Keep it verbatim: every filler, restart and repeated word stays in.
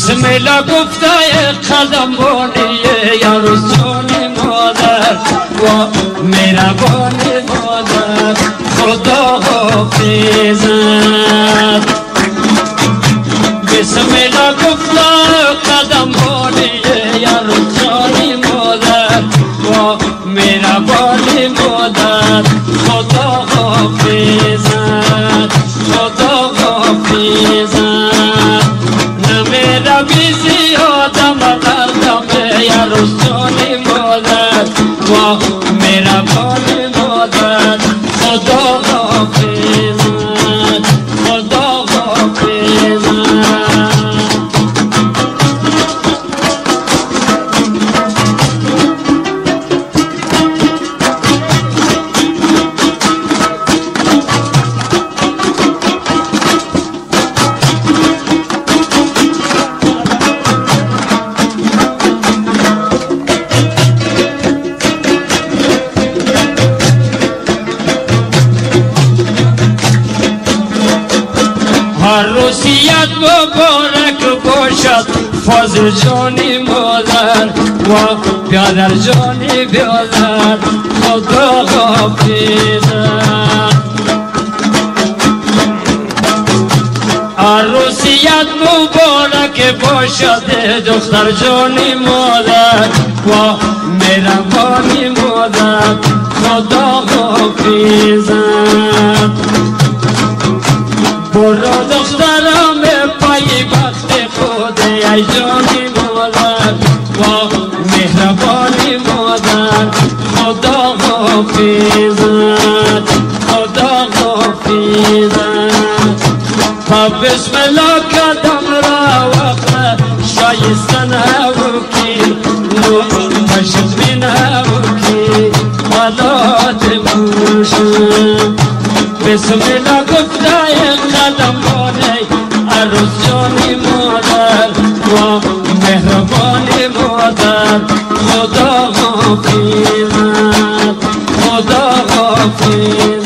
بسم الله گفتای قدم بانیه یا رسول مادر و مهربان مادر خدا حافظت. بسم الله گفتای قدم بانیه یا رسول مادر و مهربان مادر خدا حافظت خدا حافظت. نمیره بیزی آدم قلبم یا رسول مادر و مهربان مادر خدا حافظت خدا حافظت. عروسیت مبارک باشد فاضل جانی مادر و بیادر جانی بیادر خدا حافظت. عروسیت مبارک باشد دختر جانی مادر و مهربانی مادر خدا حافظت. برو دخترم پای بخت خود ای جانی مادر و مهربانی مادر خدا حافظت خدا حافظت. و بسم الله قدم را وقت شایسته نوکی نور مشد بی نوکی حالات بوشن. بسم الله گفتای قدم بانی عروس جانی مادر و مهربانی مادر خدا حافظت خدا حافظت.